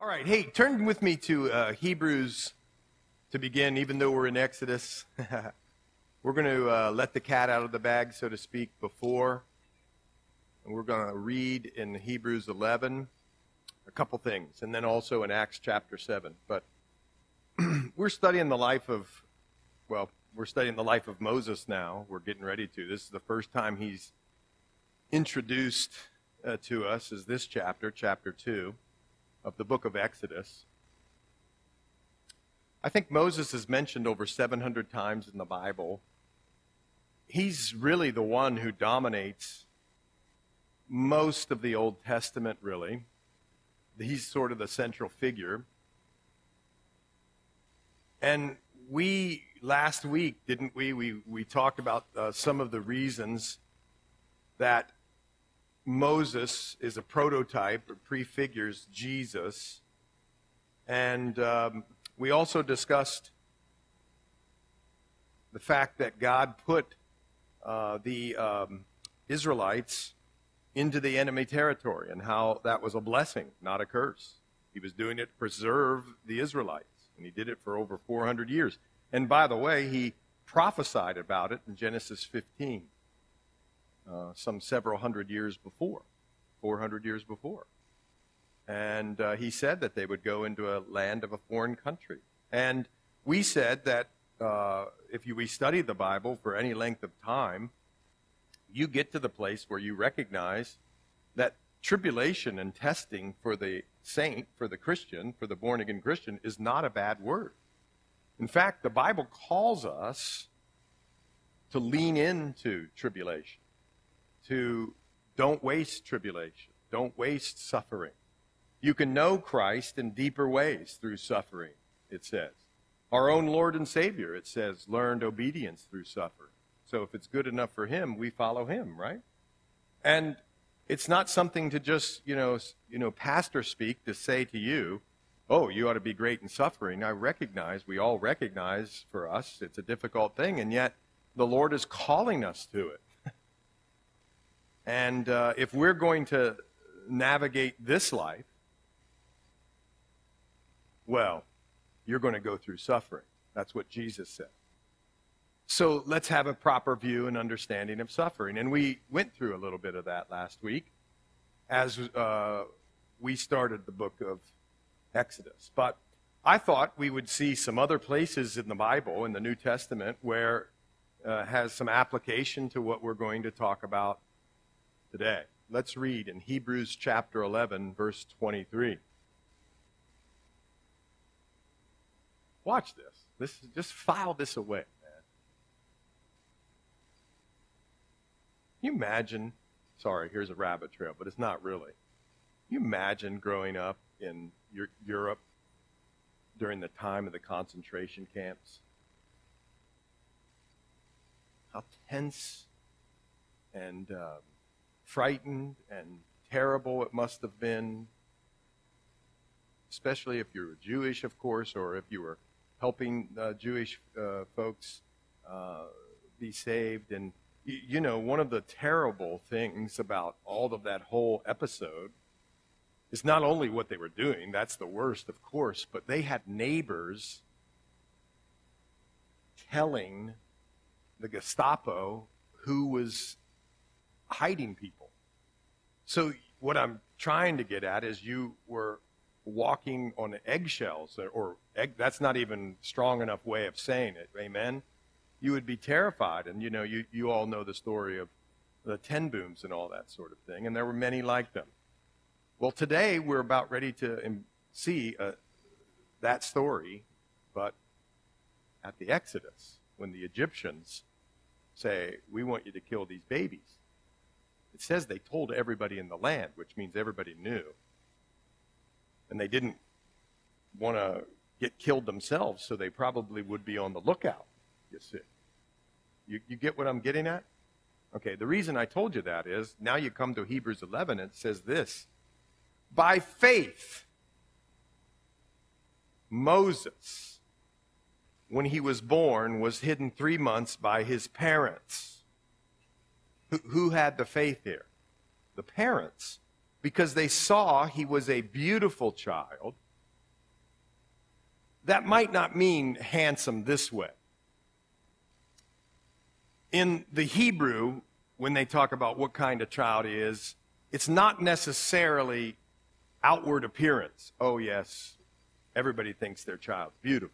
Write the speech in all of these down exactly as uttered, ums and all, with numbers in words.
right, hey, turn with me to uh, Hebrews to begin, even though we're in Exodus. We're going to uh, let the cat out of the bag, so to speak, before. And we're going to read in Hebrews eleven a couple things, and then also in Acts chapter seven. But we're studying the life of, well, we're studying the life of Moses now. We're getting ready to. This is the first time he's introduced uh, to us is this chapter, chapter two. Of the book of Exodus. I think Moses is mentioned over seven hundred times in the Bible. He's really the one who dominates most of the Old Testament, really. He's sort of the central figure. And we, last week, didn't we, we, we talked about uh, some of the reasons that Moses is a prototype or prefigures Jesus. And um, we also discussed the fact that God put uh, the um, Israelites into the enemy territory and how that was a blessing, not a curse. He was doing it to preserve the Israelites, and he did it for over four hundred years. And by the way, he prophesied about it in Genesis fifteen. Uh, some several hundred years before, four hundred years before. And uh, he said that they would go into a land of a foreign country. And we said that uh, if you, we study the Bible for any length of time, you get to the place where you recognize that tribulation and testing for the saint, for the Christian, for the born-again Christian, is not a bad word. In fact, the Bible calls us to lean into tribulation. To don't waste tribulation. Don't waste suffering. You can know Christ in deeper ways through suffering, it says. Our own Lord and Savior, it says, learned obedience through suffering. So if it's good enough for him, we follow him, right? And it's not something to just, you know, you know, pastor speak to say to you, oh, you ought to be great in suffering. I recognize, we all recognize for us, it's a difficult thing, and yet the Lord is calling us to it. And uh, if we're going to navigate this life, well, you're going to go through suffering. That's what Jesus said. So let's have a proper view and understanding of suffering. And we went through a little bit of that last week as uh, we started the book of Exodus. But I thought we would see some other places in the Bible, in the New Testament, where uh, has some application to what we're going to talk about today. Let's read in Hebrews chapter eleven, verse twenty-three. Watch this. This just file this away, man. Can you imagine? Sorry, here's a rabbit trail, but it's not really. Can you imagine growing up in Europe during the time of the concentration camps? How tense and um, frightened and terrible it must have been, especially if you were Jewish, of course, or if you were helping uh, Jewish uh, folks uh, be saved. And, you, you know, one of the terrible things about all of that whole episode is not only what they were doing, that's the worst, of course, but they had neighbors telling the Gestapo who was hiding people. So what I'm trying to get at is you were walking on eggshells, or egg, that's not even strong enough way of saying it, amen? You would be terrified, and you know, you, you all know the story of the ten booms and all that sort of thing, and there were many like them. Well, today we're about ready to see uh, that story, but at the Exodus, when the Egyptians say, we want you to kill these babies. It says they told everybody in the land, which means everybody knew. And they didn't want to get killed themselves, so they probably would be on the lookout, you see. You, you get what I'm getting at? Okay, the reason I told you that is, now you come to Hebrews eleven, and it says this. By faith, Moses, when he was born, was hidden three months by his parents. Who, who had the faith here? The parents. Because they saw he was a beautiful child that might not mean handsome this way. In the Hebrew, when they talk about what kind of child he is, it's not necessarily outward appearance. Oh, yes, everybody thinks their child's beautiful.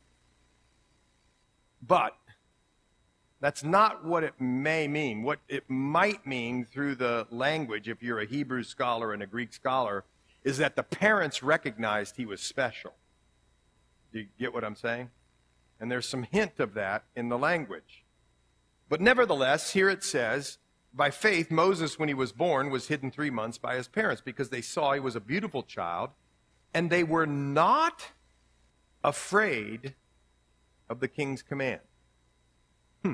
But that's not what it may mean. What it might mean through the language, if you're a Hebrew scholar and a Greek scholar, is that the parents recognized he was special. Do you get what I'm saying? And there's some hint of that in the language. But nevertheless, here it says, by faith, Moses, when he was born, was hidden three months by his parents because they saw he was a beautiful child, and they were not afraid of the king's command. Hmm.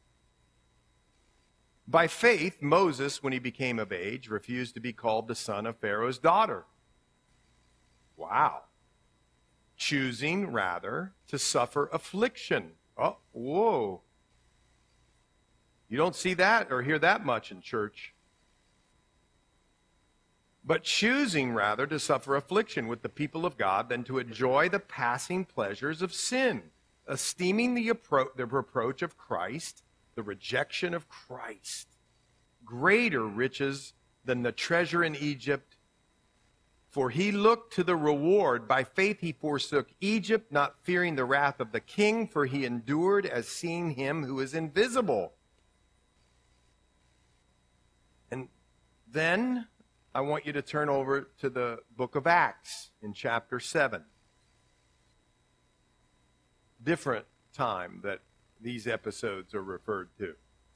By faith, Moses, when he became of age, refused to be called the son of Pharaoh's daughter. Wow. Choosing, rather, to suffer affliction. Oh, whoa. You don't see that or hear that much in church. But choosing, rather, to suffer affliction with the people of God than to enjoy the passing pleasures of sin, esteeming the, appro- the reproach of Christ, the rejection of Christ, greater riches than the treasure in Egypt. For he looked to the reward. By faith he forsook Egypt, not fearing the wrath of the king, for he endured as seeing him who is invisible. And then I want you to turn over to the book of Acts in chapter seven. Different time that these episodes are referred to.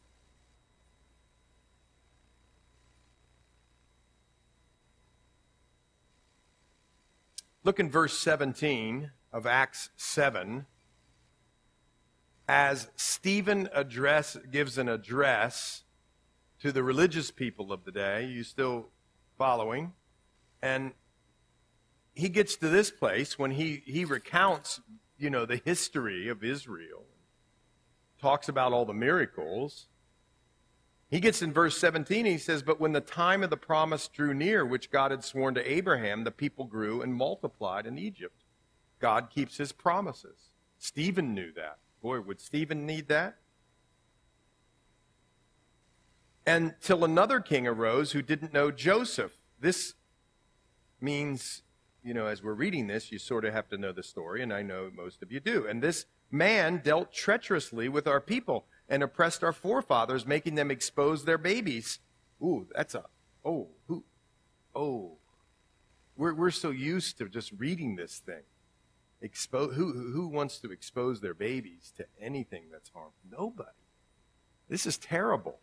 Look in verse seventeen of Acts seven. As Stephen address, gives an address to the religious people of the day, you still following? And he gets to this place when he, he recounts, you know, the history of Israel, talks about all the miracles. He gets in verse seventeen, he says, but when the time of the promise drew near, which God had sworn to Abraham, the people grew and multiplied in Egypt. God keeps his promises. Stephen knew that. Boy, would Stephen need that? And till another king arose who didn't know Joseph. This means, you know, as we're reading this, you sort of have to know the story, and I know most of you do. And this man dealt treacherously with our people and oppressed our forefathers, making them expose their babies. Ooh, that's a, oh, who, oh. We're, we're so used to just reading this thing. Expose, who, who wants to expose their babies to anything that's harmful? Nobody. This is terrible.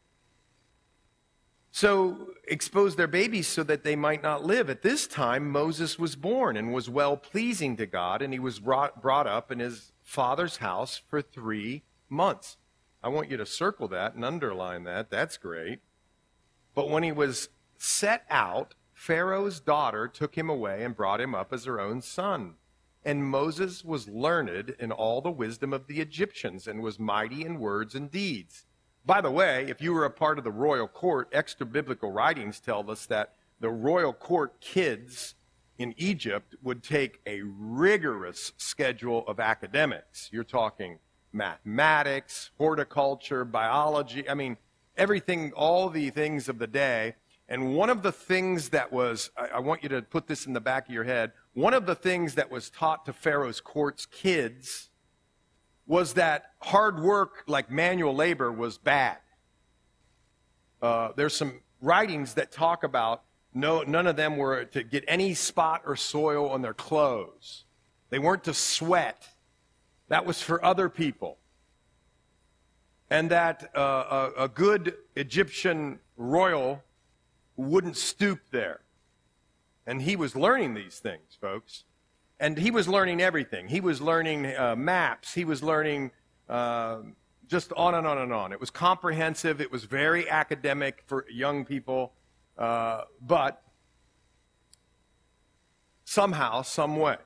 So, expose their babies so that they might not live. At this time, Moses was born and was well-pleasing to God, and he was brought, brought up in his father's house for three months. I want you to circle that and underline that. That's great. But when he was set out, Pharaoh's daughter took him away and brought him up as her own son. And Moses was learned in all the wisdom of the Egyptians and was mighty in words and deeds. By the way, if you were a part of the royal court, extra-biblical writings tell us that the royal court kids in Egypt would take a rigorous schedule of academics. You're talking mathematics, horticulture, biology, I mean, everything, all the things of the day. And one of the things that was, I, I want you to put this in the back of your head, one of the things that was taught to Pharaoh's court's kids was that hard work, like manual labor, was bad. Uh, there's some writings that talk about no, none of them were to get any spot or soil on their clothes. They weren't to sweat. That was for other people. And that uh, a, a good Egyptian royal wouldn't stoop there. And he was learning these things, folks. And he was learning everything. He was learning uh, maps. He was learning uh, just on and on and on. It was comprehensive. It was very academic for young people. Uh, but somehow, some way,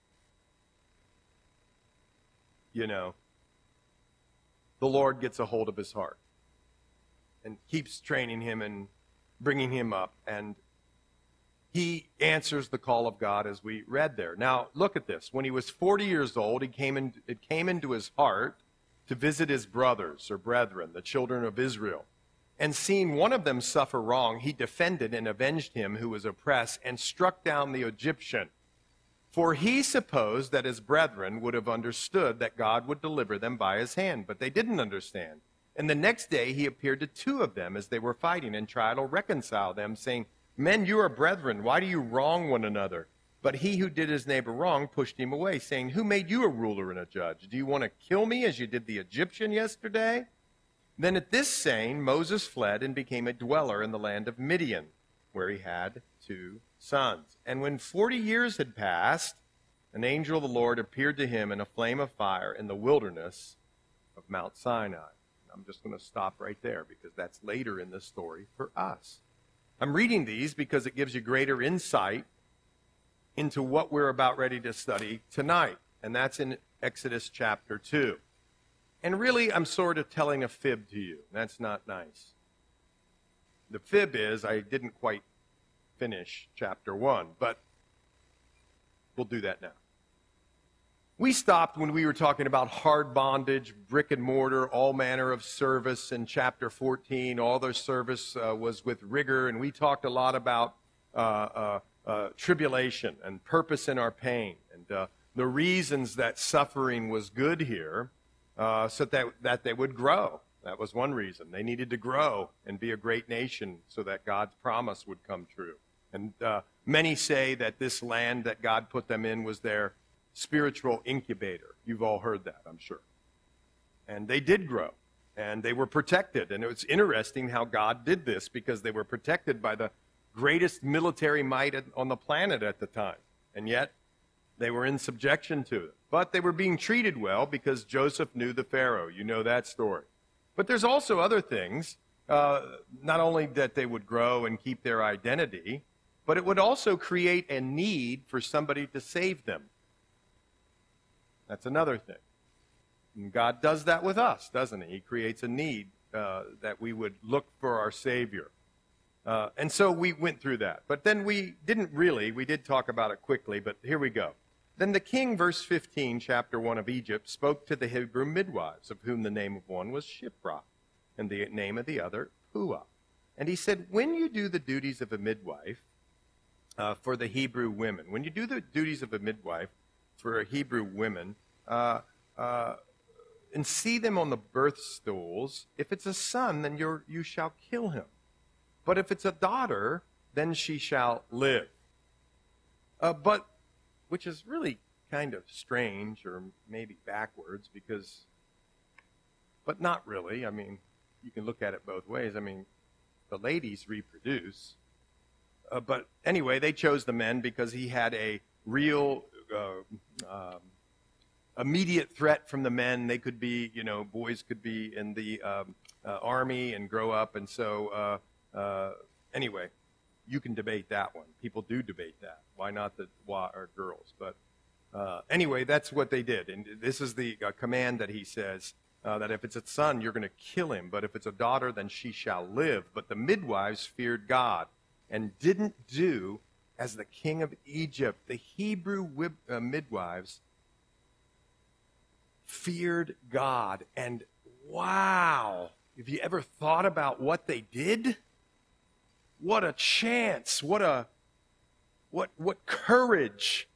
you know, the Lord gets a hold of his heart and keeps training him and bringing him up. And he answers the call of God as we read there. Now, look at this. When he was forty years old, he came in, it came into his heart to visit his brothers or brethren, the children of Israel. And seeing one of them suffer wrong, he defended and avenged him who was oppressed and struck down the Egyptian. For he supposed that his brethren would have understood that God would deliver them by his hand, but they didn't understand. And the next day he appeared to two of them as they were fighting and tried to reconcile them, saying, Men, you are brethren. Why do you wrong one another? But he who did his neighbor wrong pushed him away, saying, Who made you a ruler and a judge? Do you want to kill me as you did the Egyptian yesterday? Then at this saying, Moses fled and became a dweller in the land of Midian, where he had two sons. And when forty years had passed, an angel of the Lord appeared to him in a flame of fire in the wilderness of Mount Sinai. I'm just going to stop right there because that's later in the story for us. I'm reading these because it gives you greater insight into what we're about ready to study tonight, and that's in Exodus chapter two. And really, I'm sort of telling a fib to you. That's not nice. The fib is I didn't quite finish chapter one, but we'll do that now. We stopped when we were talking about hard bondage, brick and mortar, all manner of service in chapter fourteen. All their service uh, was with rigor, and we talked a lot about uh, uh, uh, tribulation and purpose in our pain, and uh, the reasons that suffering was good here, uh, so that, that they would grow. That was one reason. They needed to grow and be a great nation so that God's promise would come true. And uh, many say that this land that God put them in was their spiritual incubator. You've all heard that, I'm sure. And they did grow, and they were protected. And it was interesting how God did this because they were protected by the greatest military might on the planet at the time. And yet, they were in subjection to it. But they were being treated well because Joseph knew the Pharaoh. You know that story. But there's also other things, uh, not only that they would grow and keep their identity, but it would also create a need for somebody to save them. That's another thing. And God does that with us, doesn't he? He creates a need uh, that we would look for our Savior. Uh, and so we went through that. But then we didn't really. We did talk about it quickly, but here we go. Then the king, verse fifteen, chapter one of Egypt, spoke to the Hebrew midwives, of whom the name of one was Shiphrah, and the name of the other, Puah. And he said, when you do the duties of a midwife uh, for the Hebrew women, when you do the duties of a midwife for Hebrew women, uh, uh, and see them on the birth stools, if it's a son, then you're, you shall kill him. But if it's a daughter, then she shall live. Uh, but, which is really kind of strange or maybe backwards because, but not really. I mean, you can look at it both ways. I mean, the ladies reproduce. Uh, but anyway, they chose the men because he had a real uh, um, immediate threat from the men. They could be, you know, boys could be in the um, uh, army and grow up. And so, uh, uh, anyway, you can debate that one. People do debate that. Why not the why, or girls? But uh, anyway, that's what they did. And this is the uh, command that he says, uh, that if it's a son, you're going to kill him. But if it's a daughter, then she shall live. But the midwives feared God and didn't do as the king of Egypt. The Hebrew wib, uh, midwives feared God. And wow, have you ever thought about what they did? What a chance. What a what what courage.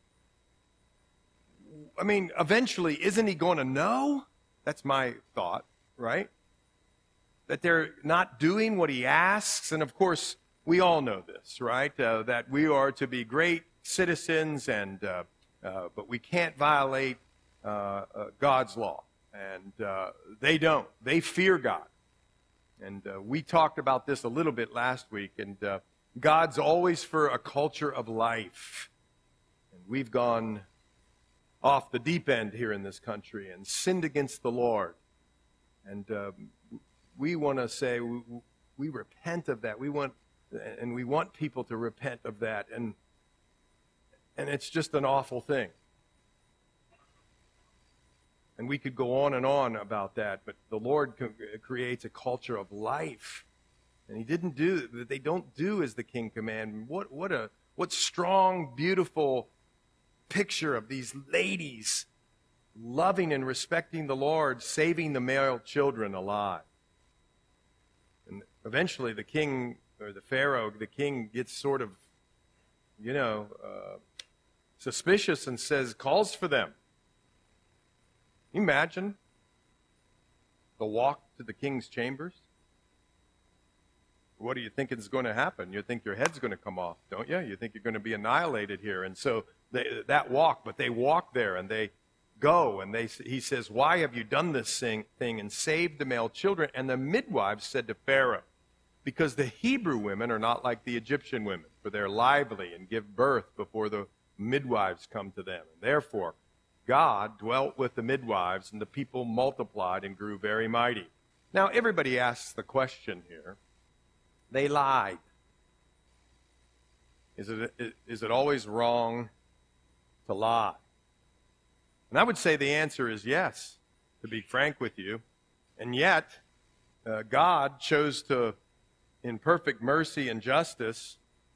I mean, eventually, isn't he going to know? That's my thought, right? That they're not doing what he asks. And of course, we all know this, right? Uh, that we are to be great citizens, and uh, uh, but we can't violate uh, uh, God's law. And uh, they don't. They fear God. And uh, we talked about this a little bit last week. And uh, God's always for a culture of life. And we've gone off the deep end here in this country and sinned against the Lord. And uh, we want to say we, we repent of that. We want, and we want people to repent of that. And and it's just an awful thing. And we could go on and on about that, but the Lord co- creates a culture of life. And he didn't do, they don't do as the king commanded. What, what a, What strong, beautiful picture of these ladies loving and respecting the Lord, saving the male children alive. And eventually the king, or the Pharaoh, the king gets sort of, you know, uh, suspicious and says, calls for them. Can you imagine the walk to the king's chambers? What do you think is going to happen? You think your head's going to come off, don't you? You think you're going to be annihilated here. And so they, that walk, but they walk there and they go, and they, he says, why have you done this thing, thing and saved the male children? And the midwives said to Pharaoh, because the Hebrew women are not like the Egyptian women, for they're lively and give birth before the midwives come to them. And therefore, God dwelt with the midwives, and the people multiplied and grew very mighty. Now, everybody asks the question here. They lied. Is it, is it always wrong to lie? And I would say the answer is yes, to be frank with you. And yet, uh, God chose to, in perfect mercy and justice,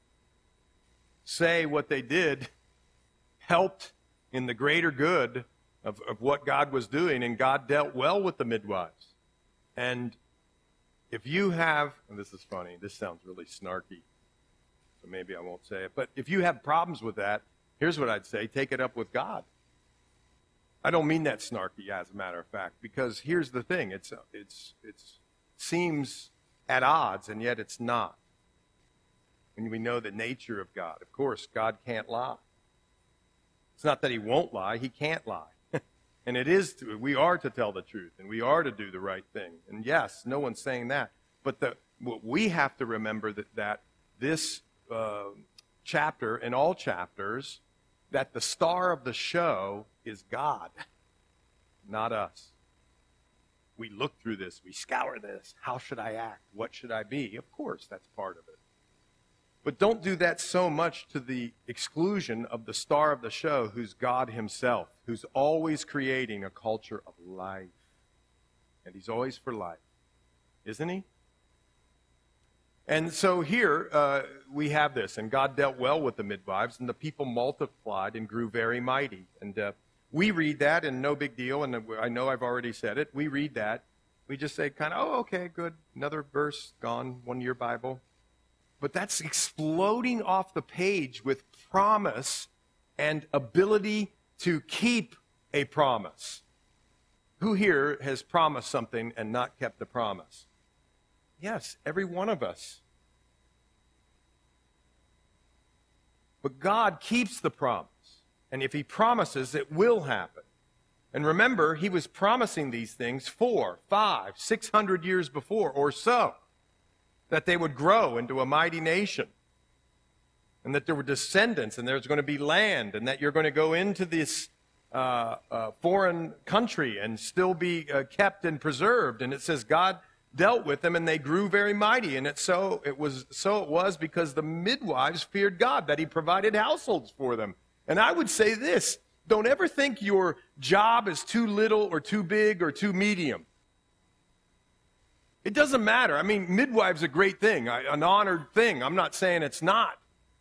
say what they did helped in the greater good of, of what God was doing, and God dealt well with the midwives. And if you have, and this is funny, this sounds really snarky, so maybe I won't say it, but if you have problems with that, here's what I'd say, take it up with God. I don't mean that snarky, as a matter of fact, because here's the thing, it's it's it's seems at odds, and yet it's not. When we know the nature of God, of course, God can't lie. It's not that he won't lie, he can't lie. And it is, to, we are to tell the truth, and we are to do the right thing. And yes, no one's saying that. But the, what we have to remember that, that this uh, chapter, and all chapters, that the star of the show is God, not us. We look through this, we scour this. How should I act? What should I be? Of course, that's part of it. But don't do that so much to the exclusion of the star of the show, who's God himself, who's always creating a culture of life. And he's always for life, isn't he? And so here uh, we have this, and God dealt well with the midwives, and the people multiplied and grew very mighty. And uh, we read that, and no big deal, and I know I've already said it. We read that. We just say kind of, oh, okay, good, another verse, gone, one-year Bible. But that's exploding off the page with promise and ability to keep a promise. Who here has promised something and not kept the promise? Yes, every one of us. But God keeps the promise. And if he promises, it will happen. And remember, he was promising these things four, five, six hundred years before or so. That they would grow into a mighty nation, and that there were descendants, and there's going to be land, and that you're going to go into this uh, uh, foreign country and still be uh, kept and preserved. And it says God dealt with them, and they grew very mighty. And it so it was so it was because the midwives feared God, that he provided households for them. And I would say this: don't ever think your job is too little or too big or too medium. It doesn't matter. I mean, midwife's a great thing, an honored thing. I'm not saying it's not.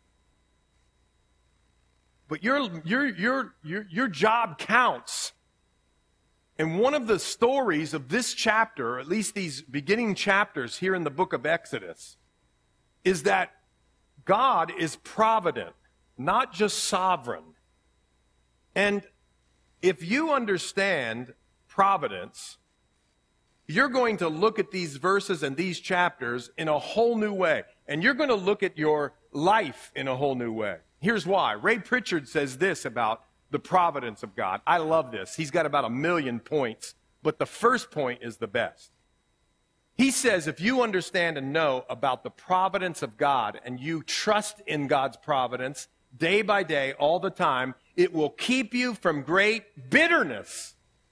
But your, your, your, your, your job counts. And one of the stories of this chapter, or at least these beginning chapters here in the book of Exodus, is that God is provident, not just sovereign. And if you understand providence, you're going to look at these verses and these chapters in a whole new way. And you're going to look at your life in a whole new way. Here's why. Ray Pritchard says this about the providence of God. I love this. He's got about a million points, but the first point is the best. He says if you understand and know about the providence of God, and you trust in God's providence day by day, all the time, it will keep you from great bitterness.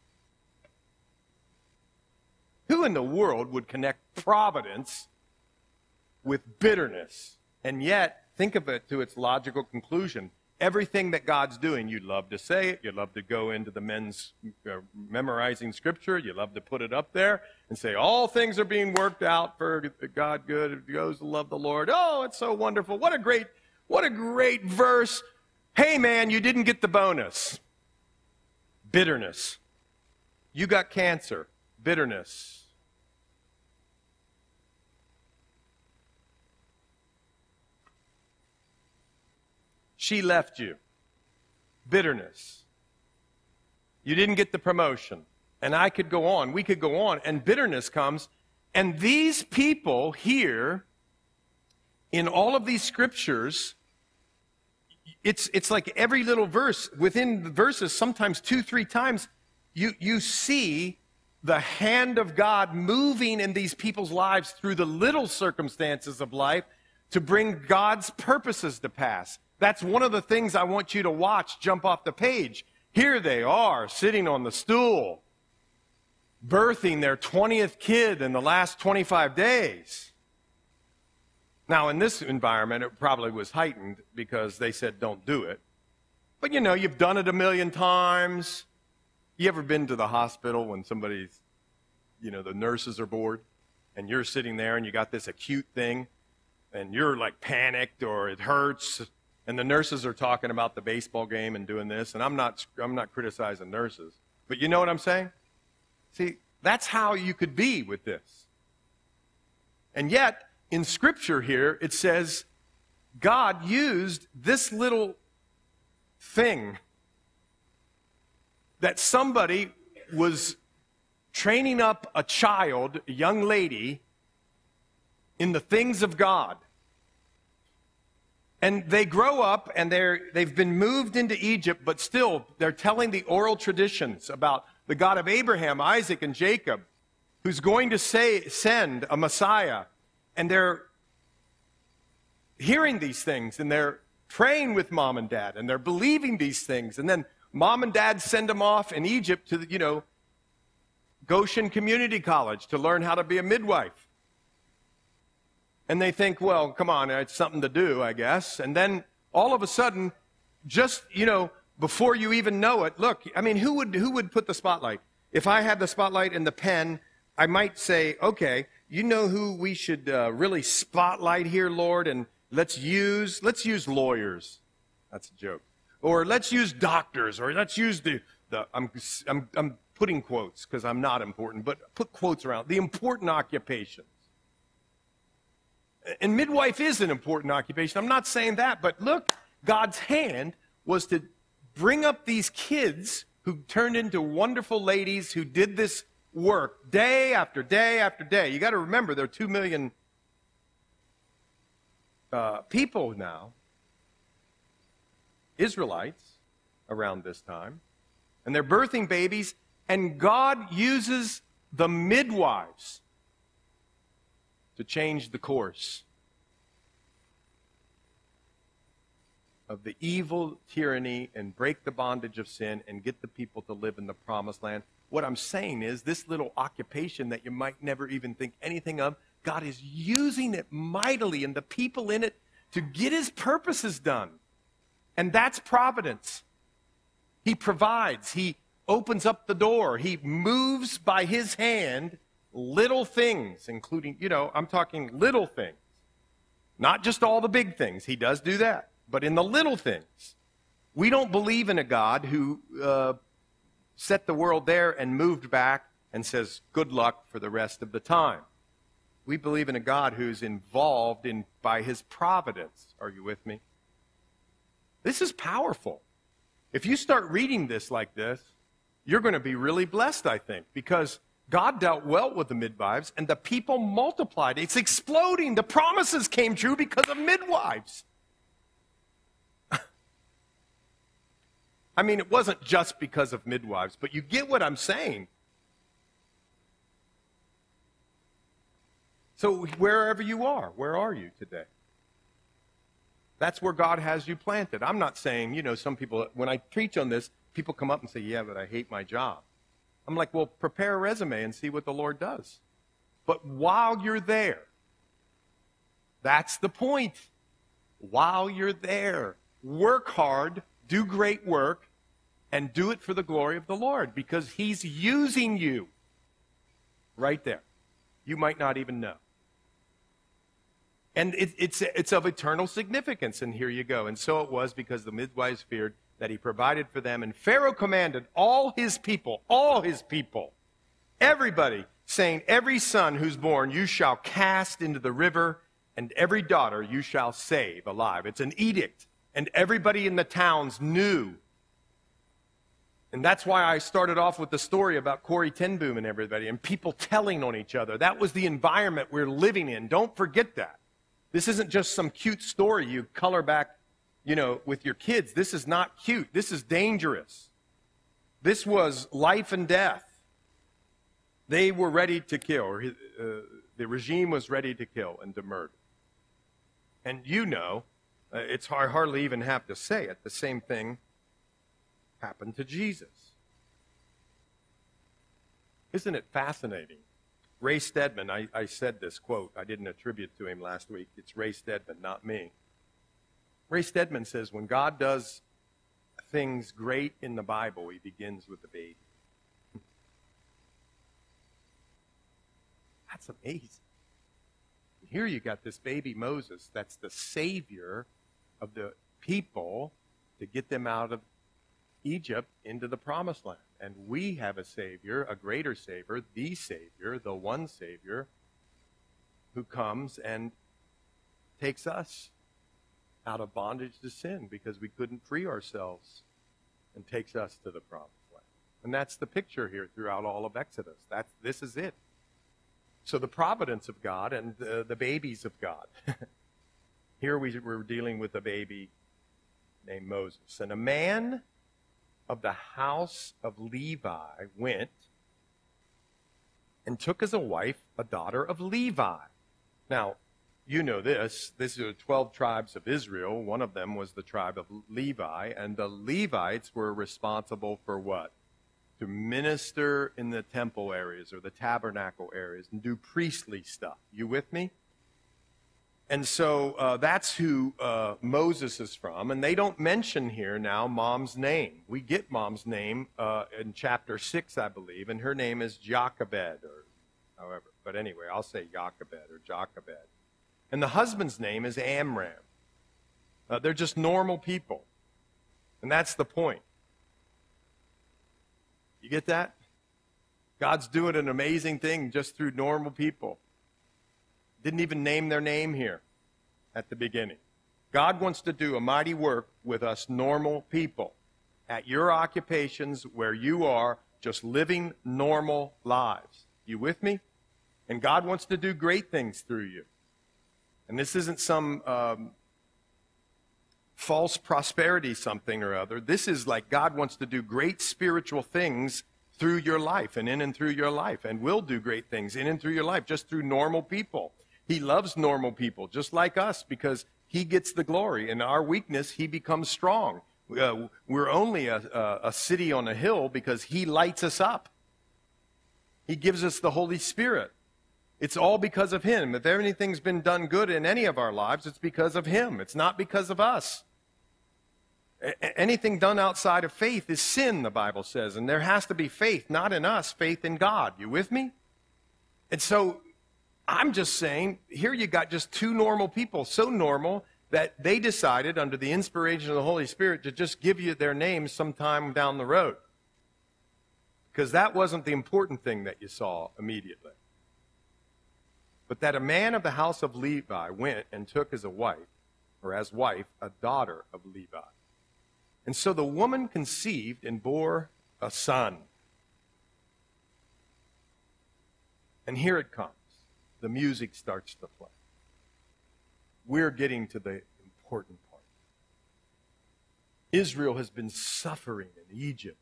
Who in the world would connect providence with bitterness? And yet, think of it to its logical conclusion. Everything that God's doing, you'd love to say it. You'd love to go into the men's uh, memorizing Scripture. You'd love to put it up there and say, all things are being worked out for God good. It goes to love the Lord. Oh, it's so wonderful. What a great, What a great verse. Hey, man, you didn't get the bonus. Bitterness. You got cancer. Bitterness. She left you. Bitterness. You didn't get the promotion. And I could go on. We could go on. And bitterness comes. And these people here, in all of these scriptures, it's, it's like every little verse, within the verses, sometimes two, three times, you, you see the hand of God moving in these people's lives through the little circumstances of life to bring God's purposes to pass. That's one of the things I want you to watch jump off the page. Here they are, sitting on the stool, birthing their twentieth kid in the last twenty-five days. Now, in this environment, it probably was heightened because they said don't do it. But, you know, you've done it a million times. You ever been to the hospital when somebody's, you know, the nurses are bored, and you're sitting there and you got this acute thing, and you're like panicked or it hurts, and the nurses are talking about the baseball game and doing this, and I'm not, I'm not criticizing nurses. But you know what I'm saying? See, that's how you could be with this. And yet, in Scripture here, it says God used this little thing that somebody was training up a child, a young lady, in the things of God. And they grow up and they're, they've been moved into Egypt, but still they're telling the oral traditions about the God of Abraham, Isaac, and Jacob, who's going to say, send a Messiah. And they're hearing these things, and they're praying with mom and dad, and they're believing these things. And then mom and dad send them off in Egypt to, you know, Goshen Community College to learn how to be a midwife. And they think, well, come on, it's something to do, I guess. And then all of a sudden, just, you know, before you even know it, look, I mean, who would, who would put the spotlight? If I had the spotlight and the pen, I might say, okay, you know who we should uh, really spotlight here, Lord, and let's use, let's use lawyers. That's a joke. Or let's use doctors, or let's use the, the I'm, I'm, I'm putting quotes because I'm not important, but put quotes around, the important occupations. And midwife is an important occupation. I'm not saying that, but look, God's hand was to bring up these kids who turned into wonderful ladies who did this work day after day after day. You got to remember, there are two million uh, people now, Israelites, around this time, and they're birthing babies, and God uses the midwives to change the course of the evil tyranny and break the bondage of sin and get the people to live in the promised land. What I'm saying is this little occupation that you might never even think anything of, God is using it mightily and the people in it to get his purposes done. And that's providence. He provides. He opens up the door. He moves by his hand little things, including, you know, I'm talking little things. Not just all the big things. He does do that. But in the little things. We don't believe in a God who uh, set the world there and moved back and says, good luck for the rest of the time. We believe in a God who's involved in by his providence. Are you with me? This is powerful. If you start reading this like this, you're going to be really blessed, I think, because God dealt well with the midwives, and the people multiplied. It's exploding. The promises came true because of midwives. I mean, it wasn't just because of midwives, but you get what I'm saying. So wherever you are, where are you today? That's where God has you planted. I'm not saying, you know, some people, when I preach on this, people come up and say, yeah, but I hate my job. I'm like, well, prepare a resume and see what the Lord does. But while you're there, that's the point. While you're there, work hard, do great work, and do it for the glory of the Lord, because he's using you right there. You might not even know. And it, it's, it's of eternal significance, and here you go. And so it was, because the midwives feared that he provided for them. And Pharaoh commanded all his people, all his people, everybody, saying, every son who's born you shall cast into the river, and every daughter you shall save alive. It's an edict, and everybody in the towns knew. And that's why I started off with the story about Corrie ten Boom and everybody, and people telling on each other. That was the environment we're living in. Don't forget that. This isn't just some cute story you color back, you know, with your kids. This is not cute. This is dangerous. This was life and death. They were ready to kill, or uh, the regime was ready to kill and to murder. And you know, uh, it's hard, hardly even have to say it, the same thing happened to Jesus. Isn't it fascinating? Ray Stedman, I, I said this quote, I didn't attribute to him last week. It's Ray Stedman, not me. Ray Stedman says, when God does things great in the Bible, he begins with the baby. That's amazing. And here you got this baby Moses, that's the savior of the people to get them out of Egypt into the promised land. And we have a Savior, a greater Savior, the Savior, the one Savior, who comes and takes us out of bondage to sin because we couldn't free ourselves, and takes us to the promised land. And that's the picture here throughout all of Exodus. That's, this is it. So the providence of God and the, the babies of God. Here we, we're dealing with a baby named Moses. And a man of the house of Levi went and took as a wife a daughter of Levi. Now, you know this. These are the twelve tribes of Israel. One of them was the tribe of Levi. And the Levites were responsible for what? To minister in the temple areas or the tabernacle areas and do priestly stuff. You with me? And so uh, that's who uh, Moses is from. And they don't mention here now Mom's name. We get Mom's name uh, in chapter six, I believe, and her name is Jochebed, or however. But anyway, I'll say Jochebed or Jochebed. And the husband's name is Amram. Uh, they're just normal people. And that's the point. You get that? God's doing an amazing thing just through normal people. Didn't even name their name here at the beginning. God wants to do a mighty work with us normal people at your occupations where you are just living normal lives. You with me? And God wants to do great things through you. And this isn't some um, false prosperity something or other. This is like God wants to do great spiritual things through your life and in and through your life, and will do great things in and through your life just through normal people. He loves normal people, just like us, because he gets the glory. In our weakness, he becomes strong. Uh, we're only a, a, a city on a hill because he lights us up. He gives us the Holy Spirit. It's all because of him. If anything's been done good in any of our lives, it's because of him. It's not because of us. A- anything done outside of faith is sin, the Bible says. And there has to be faith, not in us, faith in God. You with me? And so I'm just saying, here you got just two normal people, so normal that they decided under the inspiration of the Holy Spirit to just give you their names sometime down the road. Because that wasn't the important thing that you saw immediately. But that a man of the house of Levi went and took as a wife, or as wife, a daughter of Levi. And so the woman conceived and bore a son. And here it comes. The music starts to play. We're getting to the important part. Israel has been suffering in Egypt.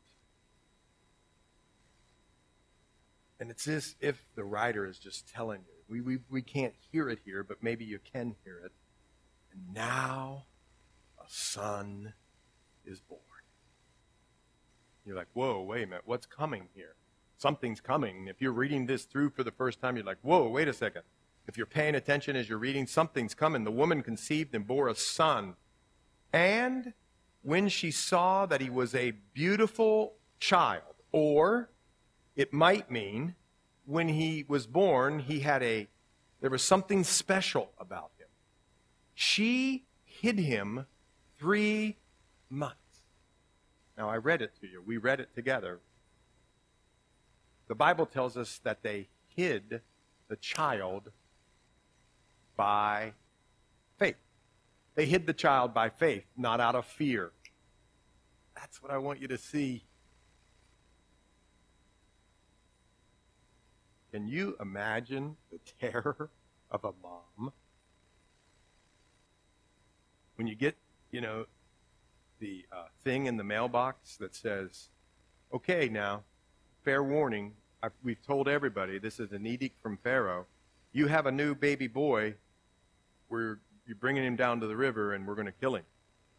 And it's as if the writer is just telling you. We, we, we can't hear it here, but maybe you can hear it. And now a son is born. You're like, whoa, wait a minute, what's coming here? Something's coming. If you're reading this through for the first time, you're like, whoa, wait a second. If you're paying attention as you're reading, something's coming. The woman conceived and bore a son. And when she saw that he was a beautiful child, or it might mean when he was born, he had a, there was something special about him. She hid him three months. Now, I read it to you. We read it together. The Bible tells us that they hid the child by faith. They hid the child by faith, not out of fear. That's what I want you to see. Can you imagine the terror of a mom? When you get, you know, the uh, thing in the mailbox that says, okay, now, fair warning, I've, we've told everybody this is an edict from Pharaoh. You have a new baby boy. We're you're bringing him down to the river, and we're going to kill him.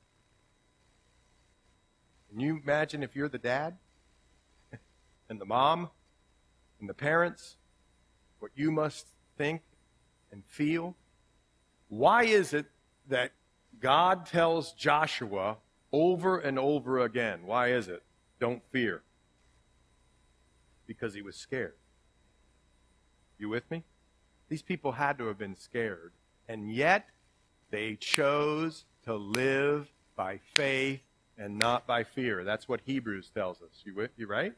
Can you imagine if you're the dad and the mom and the parents, what you must think and feel? Why is it that God tells Joshua over and over again, why is it? Don't fear. Because he was scared. You with me? These people had to have been scared. And yet, they chose to live by faith and not by fear. That's what Hebrews tells us. You with, you right?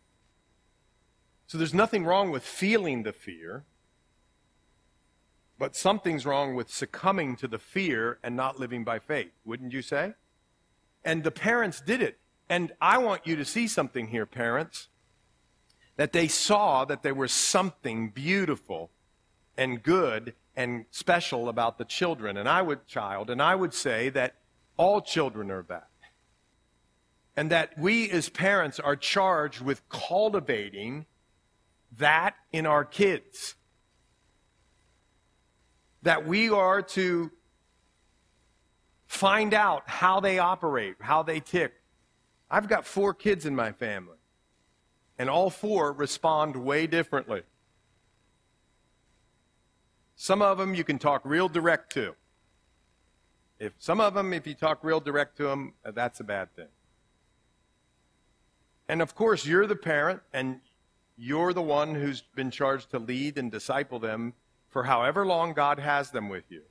So there's nothing wrong with feeling the fear, but something's wrong with succumbing to the fear and not living by faith. Wouldn't you say? And the parents did it. And I want you to see something here, parents, that they saw that there was something beautiful and good and special about the children. And I would, child, and I would say that all children are that. And that we as parents are charged with cultivating that in our kids. That we are to find out how they operate, how they tick. I've got four kids in my family, and all four respond way differently. Some of them you can talk real direct to. If some of them, if you talk real direct to them, that's a bad thing. And of course, you're the parent, and you're the one who's been charged to lead and disciple them for however long God has them with you.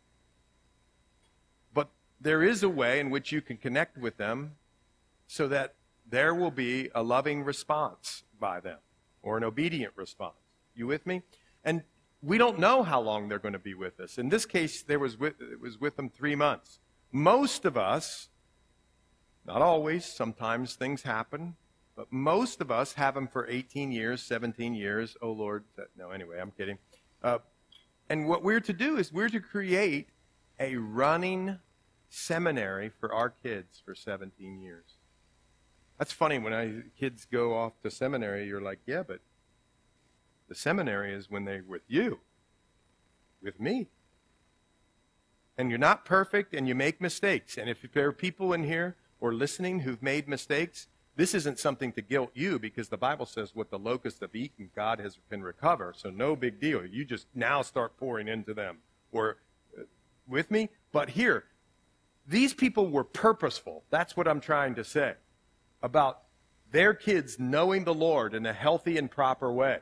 But there is a way in which you can connect with them so that there will be a loving response by them, or an obedient response. You with me? And we don't know how long they're going to be with us. In this case, there was with, it was with them three months. Most of us, not always, sometimes things happen, but most of us have them for eighteen years, seventeen years. Oh, Lord. No, anyway, I'm kidding. Uh, and what we're to do is we're to create a running seminary for our kids for seventeen years. That's funny. When I, kids go off to seminary, you're like, yeah, but the seminary is when they're with you, with me. And you're not perfect, and you make mistakes. And if there are people in here or listening who've made mistakes, this isn't something to guilt you, because the Bible says what the locusts have eaten, God has can recover. So no big deal. You just now start pouring into them. Or uh, with me? But here, these people were purposeful. That's what I'm trying to say. About their kids knowing the Lord in a healthy and proper way.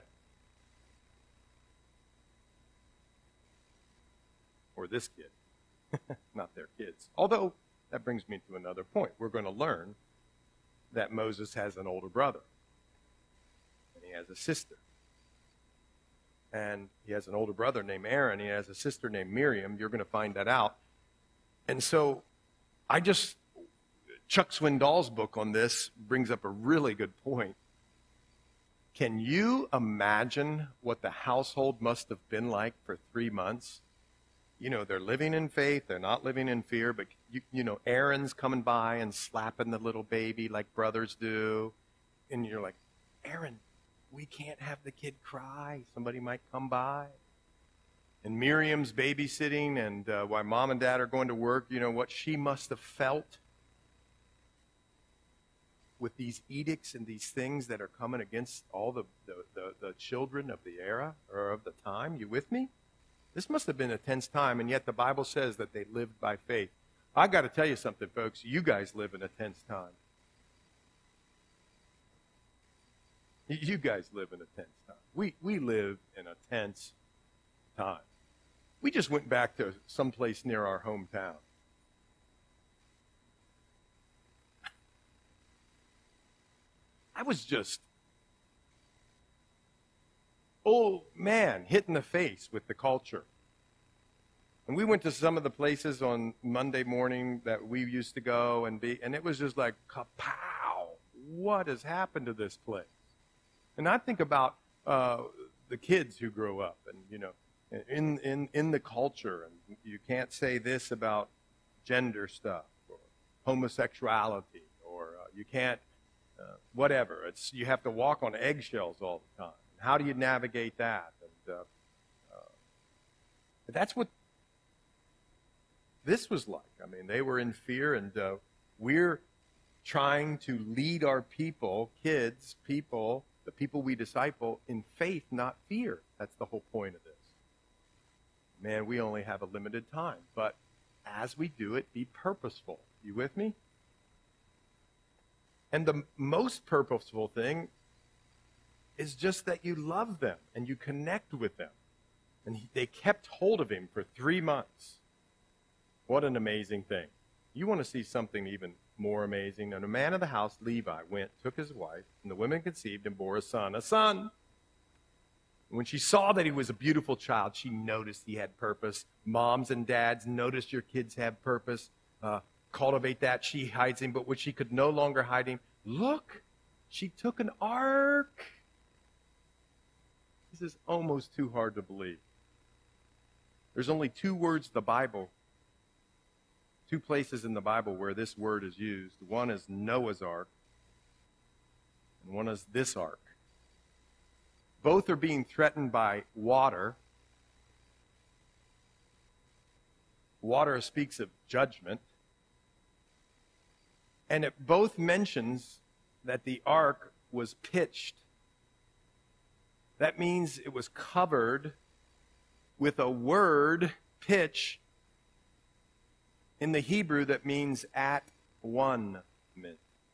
Or this kid, not their kids. Although, that brings me to another point. We're going to learn that Moses has an older brother. And he has a sister. And he has an older brother named Aaron. He has a sister named Miriam. You're going to find that out. And so, I just... Chuck Swindoll's book on this brings up a really good point. Can you imagine what the household must have been like for three months? You know, they're living in faith, they're not living in fear, but, you, you know, Aaron's coming by and slapping the little baby like brothers do. And you're like, Aaron, we can't have the kid cry. Somebody might come by. And Miriam's babysitting, and uh, while mom and dad are going to work, you know, what she must have felt with these edicts and these things that are coming against all the, the, the, the children of the era or of the time. You with me? This must have been a tense time, and yet the Bible says that they lived by faith. I got to tell you something, folks. You guys live in a tense time. You guys live in a tense time. We, we live in a tense time. We just went back to someplace near our hometown. I was just, oh man, hit in the face with the culture. And we went to some of the places on Monday morning that we used to go and be, and it was just like, kapow, what has happened to this place? And I think about uh, the kids who grow up and, you know, in, in, in the culture, and you can't say this about gender stuff or homosexuality, or uh, you can't, uh, whatever. It's, you have to walk on eggshells all the time. How do you navigate that? And uh, uh, that's what this was like. I mean, they were in fear, and uh, we're trying to lead our people, kids, people, the people we disciple, in faith, not fear. That's the whole point of this. Man, we only have a limited time, but as we do it, be purposeful. You with me? And the most purposeful thing is just that you love them and you connect with them. And he, they kept hold of him for three months. What an amazing thing. You want to see something even more amazing? And a man of the house, Levi, went, took his wife, and the women conceived and bore a son, a son. When she saw that he was a beautiful child, she noticed he had purpose. Moms and dads, notice your kids have purpose. Uh, cultivate that. She hides him, but when she could no longer hide him, look, she took an ark. This is almost too hard to believe. There's only two words in the Bible, two places in the Bible where this word is used. One is Noah's ark, and one is this ark. Both are being threatened by water. Water speaks of judgment. And it both mentions that the ark was pitched. That means it was covered with a word, pitch, in the Hebrew that means at one mint.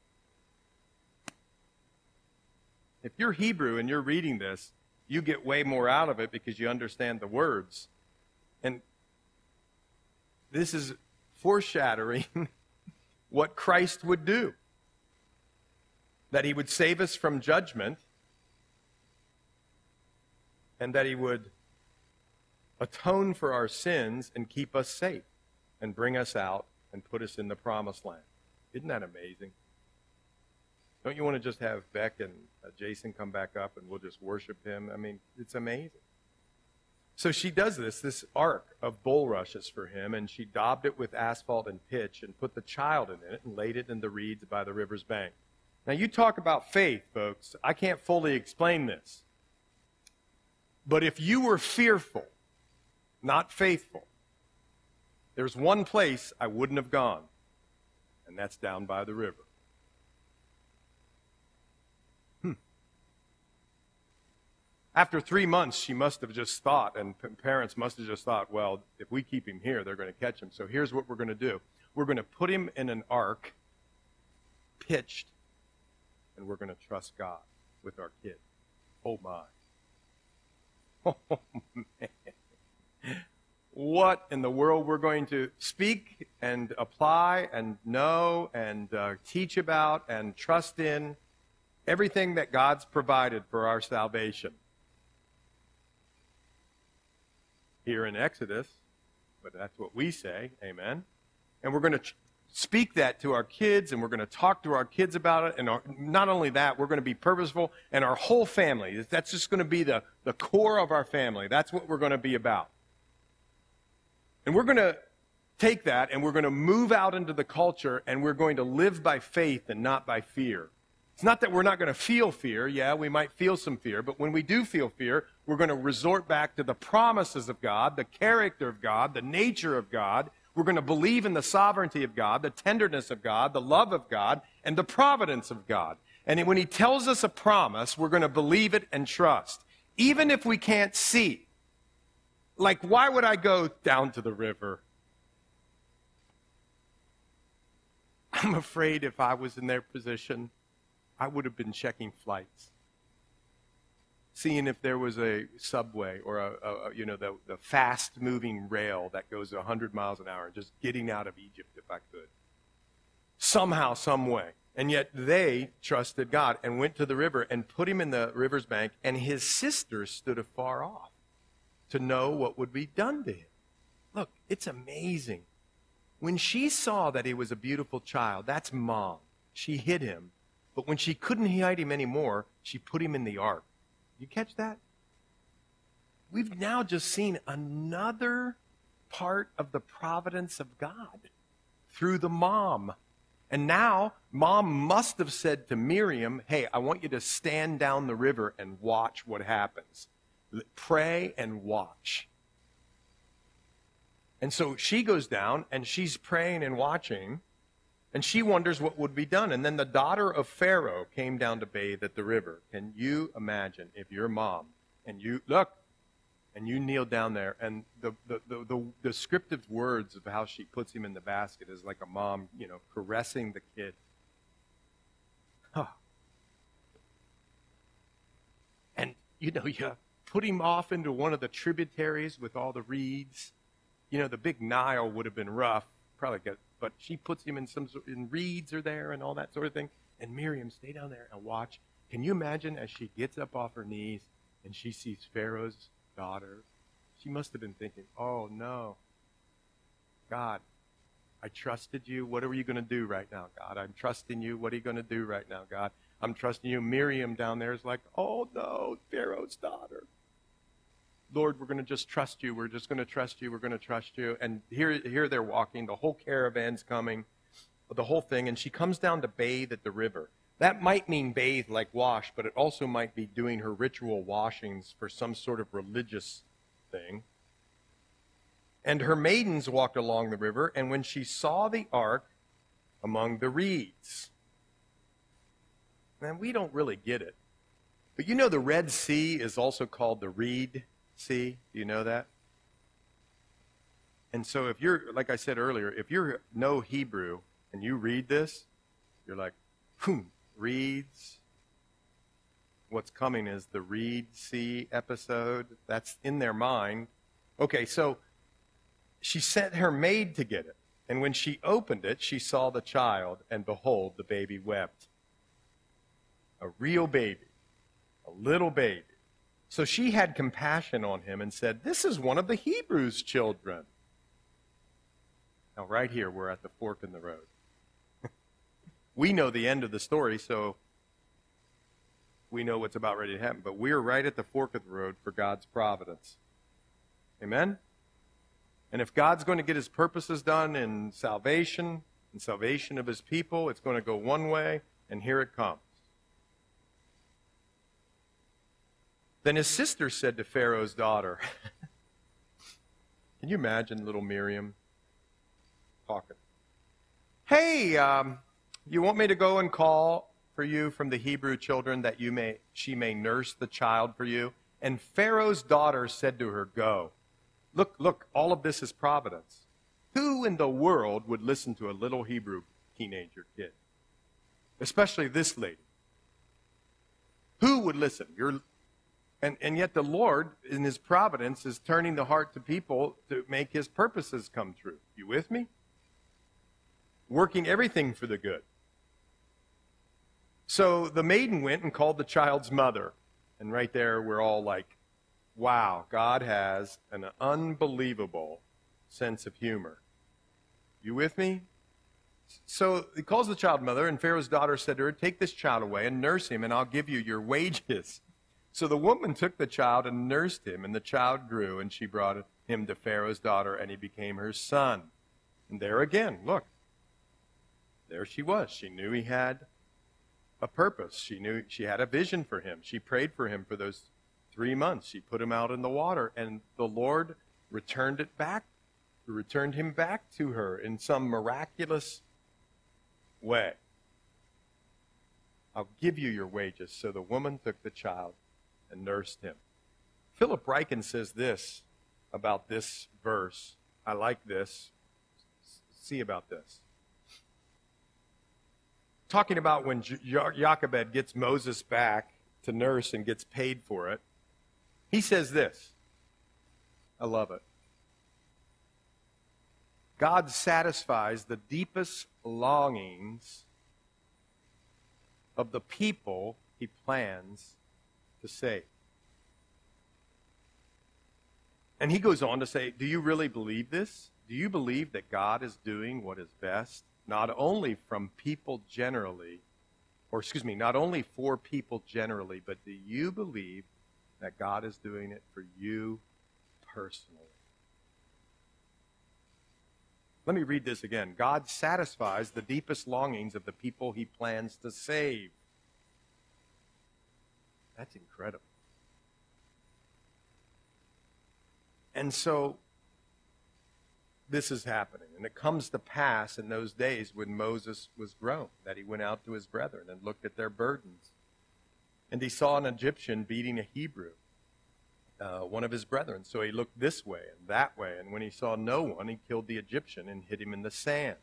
If you're Hebrew and you're reading this, you get way more out of it because you understand the words. And this is foreshadowing what Christ would do. That he would save us from judgment, and that he would atone for our sins and keep us safe and bring us out and put us in the promised land. Isn't that amazing? Don't you want to just have Beck and uh, Jason come back up and we'll just worship him? I mean, it's amazing. So she does this, this ark of bulrushes for him, and she daubed it with asphalt and pitch and put the child in it and laid it in the reeds by the river's bank. Now, you talk about faith, folks. I can't fully explain this. But if you were fearful, not faithful, there's one place I wouldn't have gone, and that's down by the river. Hmm. After three months, she must have just thought, and parents must have just thought, well, if we keep him here, they're going to catch him. So here's what we're going to do. We're going to put him in an ark, pitched, and we're going to trust God with our kid. Oh, my. Oh, man. What in the world we're going to speak and apply and know and uh, teach about and trust in. Everything that God's provided for our salvation. Here in Exodus, but that's what we say, amen. And we're going to ch- speak that to our kids, and we're going to talk to our kids about it. And our, not only that, we're going to be purposeful, and our whole family. That's just going to be the, the core of our family. That's what we're going to be about. And we're going to take that, and we're going to move out into the culture, and we're going to live by faith and not by fear. It's not that we're not going to feel fear. Yeah, we might feel some fear, but when we do feel fear, we're going to resort back to the promises of God, the character of God, the nature of God. We're going to believe in the sovereignty of God, the tenderness of God, the love of God, and the providence of God. And when he tells us a promise, we're going to believe it and trust, even if we can't see. Like, why would I go down to the river? I'm afraid if I was in their position, I would have been checking flights. seeing if there was a subway or a, a you know, the, the fast-moving rail that goes one hundred miles an hour, and just getting out of Egypt if I could. Somehow, some way. And yet they trusted God and went to the river and put him in the river's bank, and his sister stood afar off to know what would be done to him. Look, it's amazing. When she saw that he was a beautiful child, that's mom. She hid him. But when she couldn't hide him anymore, she put him in the ark. You catch that? We've now just seen another part of the providence of God through the mom. And now, mom must have said to Miriam, hey, I want you to stand down the river and watch what happens. Pray and watch. And so she goes down, and she's praying and watching, and she wonders what would be done. And then the daughter of Pharaoh came down to bathe at the river. Can you imagine if you're mom, and you, look, and you kneel down there, and the, the, the, the descriptive words of how she puts him in the basket is like a mom, you know, caressing the kid. Huh. And, you know, you put him off into one of the tributaries with all the reeds. You know, the big Nile would have been rough, probably get, but she puts him in some in reeds are there and all that sort of thing. And Miriam, stay down there and watch. Can you imagine as she gets up off her knees and she sees Pharaoh's daughter? She must have been thinking, oh no, God, I trusted you. What are you going to do right now, God? I'm trusting you. What are you going to do right now, God? I'm trusting you. Miriam down there is like, oh no, Pharaoh's daughter. Lord, we're going to just trust you. We're just going to trust you. We're going to trust you. And here, here they're walking. The whole caravan's coming, the whole thing. And she comes down to bathe at the river. That might mean bathe like wash, but it also might be doing her ritual washings for some sort of religious thing. And her maidens walked along the river, and when she saw the ark among the reeds. Man, we don't really get it. But you know the Red Sea is also called the Reed Sea. Do you know that? And so if you're, like I said earlier, if you know Hebrew and you read this, you're like, hmm, reeds. What's coming is the Reed Sea episode. That's in their mind. Okay, so she sent her maid to get it. And when she opened it, she saw the child, and behold, the baby wept. A real baby. A little baby. So she had compassion on him and said, this is one of the Hebrews' children. Now, right here, we're at the fork in the road. We know the end of the story, so we know what's about ready to happen. But we're right at the fork of the road for God's providence. Amen? And if God's going to get his purposes done in salvation, in salvation of his people, it's going to go one way, and here it comes. Then his sister said to Pharaoh's daughter, can you imagine little Miriam talking? Hey, um, you want me to go and call for you from the Hebrew children that you may she may nurse the child for you? And Pharaoh's daughter said to her, go. Look, look, all of this is providence. Who in the world would listen to a little Hebrew teenager kid? Especially this lady. Who would listen? You're And, and yet the Lord, in his providence, is turning the heart to people to make his purposes come true. You with me? Working everything for the good. So the maiden went and called the child's mother. And right there, we're all like, wow, God has an unbelievable sense of humor. You with me? So he calls the child mother, and Pharaoh's daughter said to her, take this child away and nurse him, and I'll give you your wages. So the woman took the child and nursed him, and the child grew, and she brought him to Pharaoh's daughter, and he became her son. And there again, look, there she was. She knew he had a purpose. She knew she had a vision for him. She prayed for him for those three months. She put him out in the water, and the Lord returned it back, returned him back to her in some miraculous way. I'll give you your wages. So the woman took the child and nursed him. Philip Ryken says this about this verse. I like this. See about this. Talking about when Jochebed gets Moses back to nurse and gets paid for it. He says this. I love it. God satisfies the deepest longings of the people he plans to save. And he goes on to say, do you really believe this? Do you believe that God is doing what is best, not only from people generally, or excuse me, not only for people generally, but do you believe that God is doing it for you personally? Let me read this again. God satisfies the deepest longings of the people he plans to save. That's incredible. And so, this is happening. And it comes to pass in those days when Moses was grown, that he went out to his brethren and looked at their burdens. And he saw an Egyptian beating a Hebrew, uh, one of his brethren. So he looked this way and that way. And when he saw no one, he killed the Egyptian and hid him in the sand.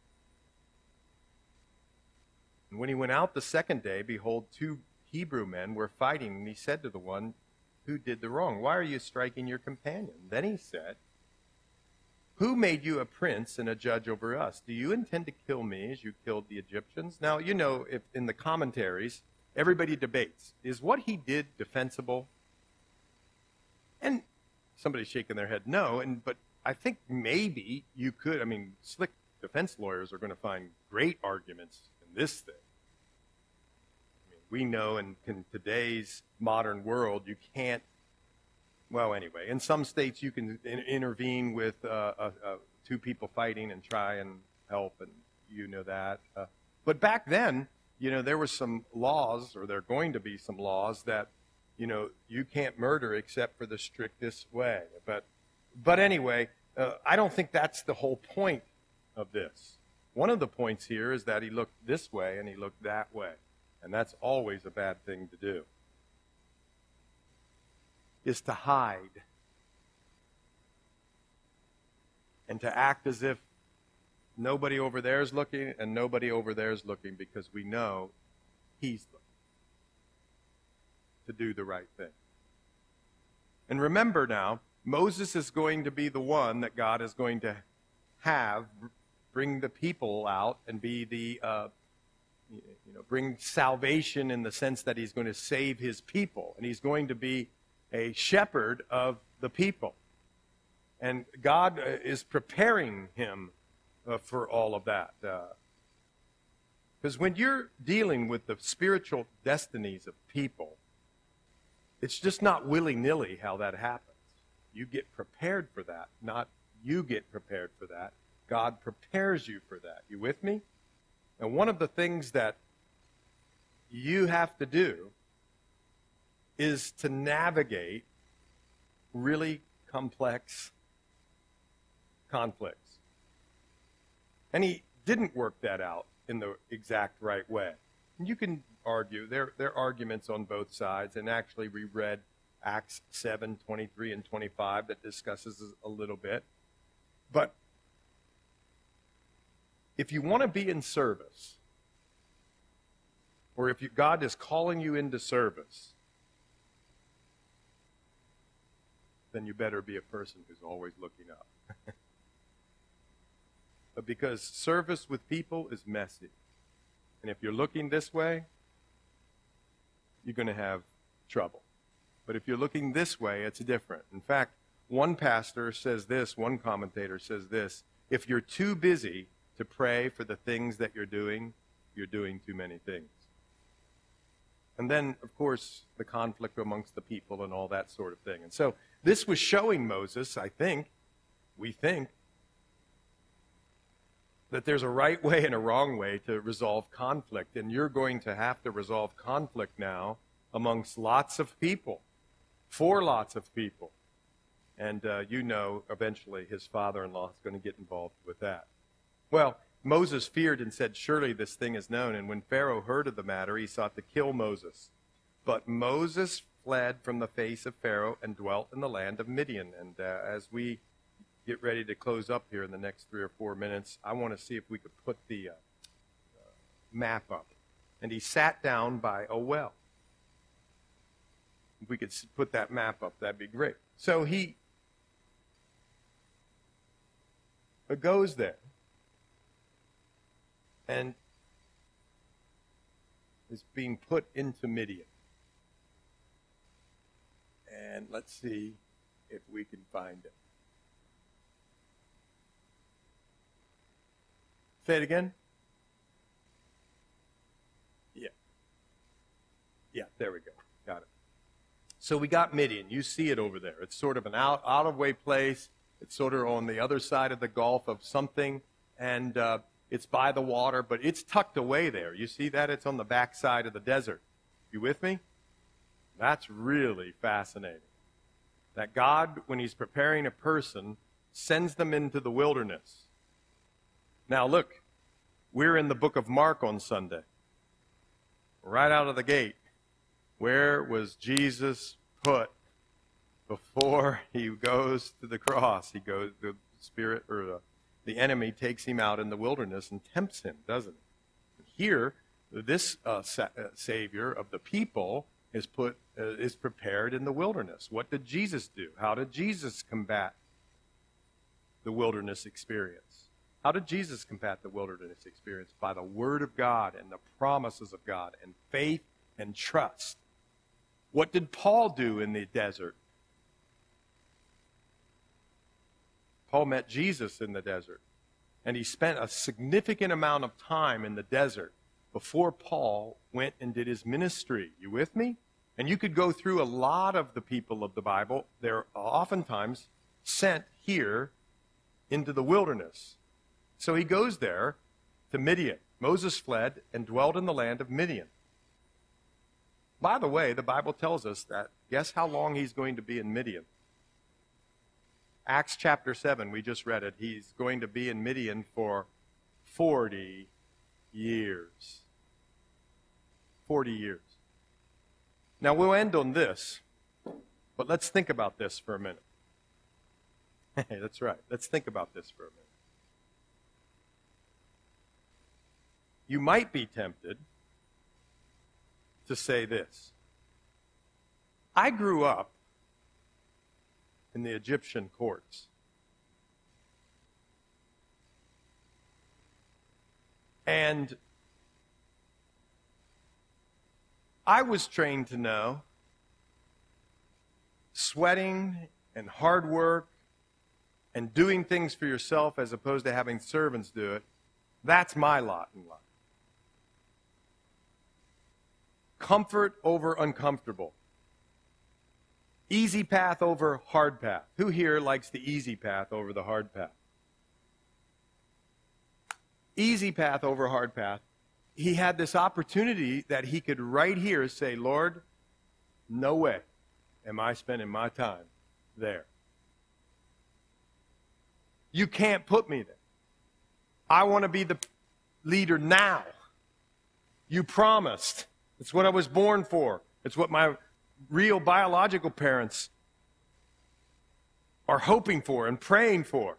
And when he went out the second day, behold, two Hebrew men were fighting. And he said to the one who did the wrong, why are you striking your companion? Then he said, who made you a prince and a judge over us? Do you intend to kill me as you killed the Egyptians? Now, you know, if in the commentaries, everybody debates, is what he did defensible? And somebody's shaking their head, no. And but I think maybe you could, I mean, slick defense lawyers are going to find great arguments in this thing. I mean, we know in, in today's modern world, you can't, well, anyway, in some states you can in, intervene with uh, uh, uh, two people fighting and try and help, and you know that. Uh, but back then, you know, there were some laws, or there are going to be some laws that, you know, you can't murder except for the strictest way. But, but anyway, uh, I don't think that's the whole point of this. One of the points here is that he looked this way and he looked that way, and that's always a bad thing to do. Is to hide and to act as if nobody over there is looking and nobody over there is looking, because we know he's looking to do the right thing. And remember now, Moses is going to be the one that God is going to have bring the people out and be the, uh, you know, bring salvation in the sense that he's going to save his people. And he's going to be a shepherd of the people. And God uh, is preparing him uh, for all of that. Because uh, when you're dealing with the spiritual destinies of people, it's just not willy-nilly how that happens. You get prepared for that, not you get prepared for that. God prepares you for that. You with me? And one of the things that you have to do is to navigate really complex conflicts. And he didn't work that out in the exact right way. And you can argue, there, there are arguments on both sides, and actually we read Acts seven, twenty-three and twenty-five that discusses this a little bit. But if you want to be in service, or if you, God is calling you into service, then you better be a person who's always looking up. But because service with people is messy. And if you're looking this way, you're going to have trouble. But if you're looking this way, it's different. In fact, one pastor says this, one commentator says this, if you're too busy to pray for the things that you're doing, you're doing too many things. And then, of course, the conflict amongst the people and all that sort of thing. And so this was showing Moses, I think, we think, that there's a right way and a wrong way to resolve conflict. And you're going to have to resolve conflict now amongst lots of people, for lots of people. And uh, you know, eventually his father-in-law is going to get involved with that. Well, Moses feared and said, surely this thing is known. And when Pharaoh heard of the matter, he sought to kill Moses. But Moses fled from the face of Pharaoh and dwelt in the land of Midian. And uh, as we get ready to close up here in the next three or four minutes, I want to see if we could put the uh, uh, map up. And he sat down by a well. we could put that map up, that'd be great. So he goes there and is being put into Midian. And let's see if we can find it. Say it again. Yeah. Yeah, there we go. Got it. So we got Midian. You see it over there. It's sort of an out, out-of-way place. It's sort of on the other side of the Gulf of something, and uh, it's by the water, but it's tucked away there. You see that? It's on the backside of the desert. You with me? That's really fascinating. That God, when he's preparing a person, sends them into the wilderness. Now look, we're in the book of Mark on Sunday. Right out of the gate, where was Jesus put before he goes to the cross? He goes, the spirit or the, the enemy takes him out in the wilderness and tempts him, doesn't it? Here, this uh, sa- uh, Savior of the people is put uh, is prepared in the wilderness. What did Jesus do? How did Jesus combat the wilderness experience? How did Jesus combat the wilderness experience? By the Word of God and the promises of God and faith and trust. What did Paul do in the desert? Paul met Jesus in the desert, and he spent a significant amount of time in the desert before Paul went and did his ministry. You with me? And you could go through a lot of the people of the Bible. They're oftentimes sent here into the wilderness. So he goes there to Midian. Moses fled and dwelled in the land of Midian. By the way, the Bible tells us that, guess how long he's going to be in Midian? Acts chapter seven, we just read it. He's going to be in Midian for forty years. forty years. Now, we'll end on this, but let's think about this for a minute. Hey, that's right. Let's think about this for a minute. You might be tempted to say this. I grew up in the Egyptian courts. And I was trained to know sweating and hard work and doing things for yourself as opposed to having servants do it, that's my lot in life. Comfort over uncomfortable. Easy path over hard path. Who here likes the easy path over the hard path? Easy path over hard path. He had this opportunity that he could right here say, Lord, no way am I spending my time there. You can't put me there. I want to be the leader now. You promised. It's what I was born for. It's what my real biological parents are hoping for and praying for.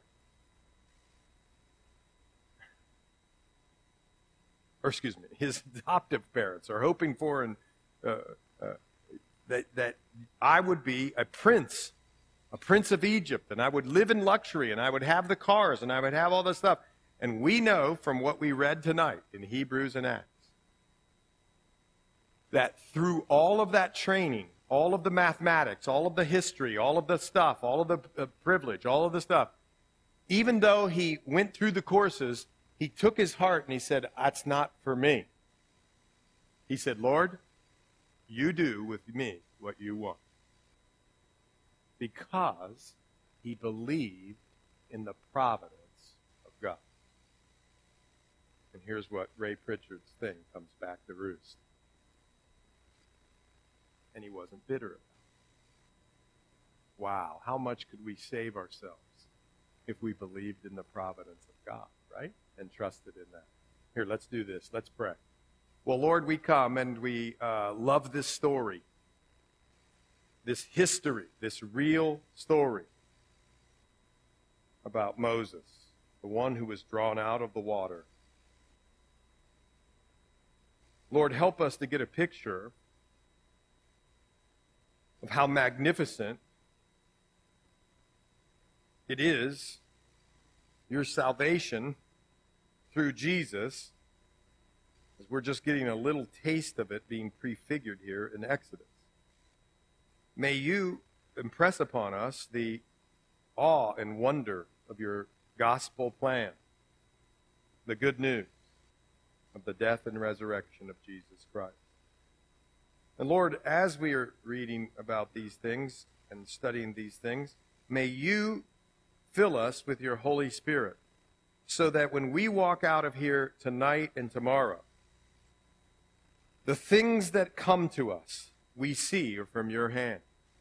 Or excuse me, his adoptive parents are hoping for and uh, uh, that, that I would be a prince, a prince of Egypt, and I would live in luxury, and I would have the cars, and I would have all this stuff. And we know from what we read tonight in Hebrews and Acts that through all of that training, all of the mathematics, all of the history, all of the stuff, all of the uh, privilege, all of the stuff, even though he went through the courses, he took his heart and he said, that's not for me. He said, Lord, you do with me what you want. Because he believed in the providence of God. And here's what Ray Pritchard's thing comes back to roost. And he wasn't bitter about it. Wow, how much could we save ourselves if we believed in the providence of God, right? And trusted in that. Here, let's do this. Let's pray. Well, Lord, we come and we uh, love this story, this history, this real story about Moses, the one who was drawn out of the water. Lord, help us to get a picture of how magnificent it is, your salvation through Jesus, as we're just getting a little taste of it being prefigured here in Exodus. May you impress upon us the awe and wonder of your gospel plan, the good news of the death and resurrection of Jesus Christ. And Lord, as we are reading about these things and studying these things, may you fill us with your Holy Spirit so that when we walk out of here tonight and tomorrow, the things that come to us we see are from your hand.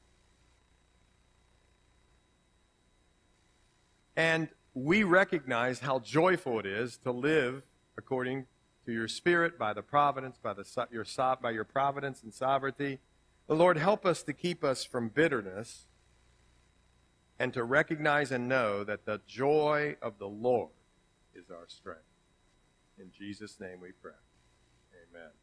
And we recognize how joyful it is to live according to your Spirit, by the providence, by the your by your providence and sovereignty. The Lord, help us to keep us from bitterness and to recognize and know that the joy of the Lord is our strength. In Jesus' name we pray. Amen.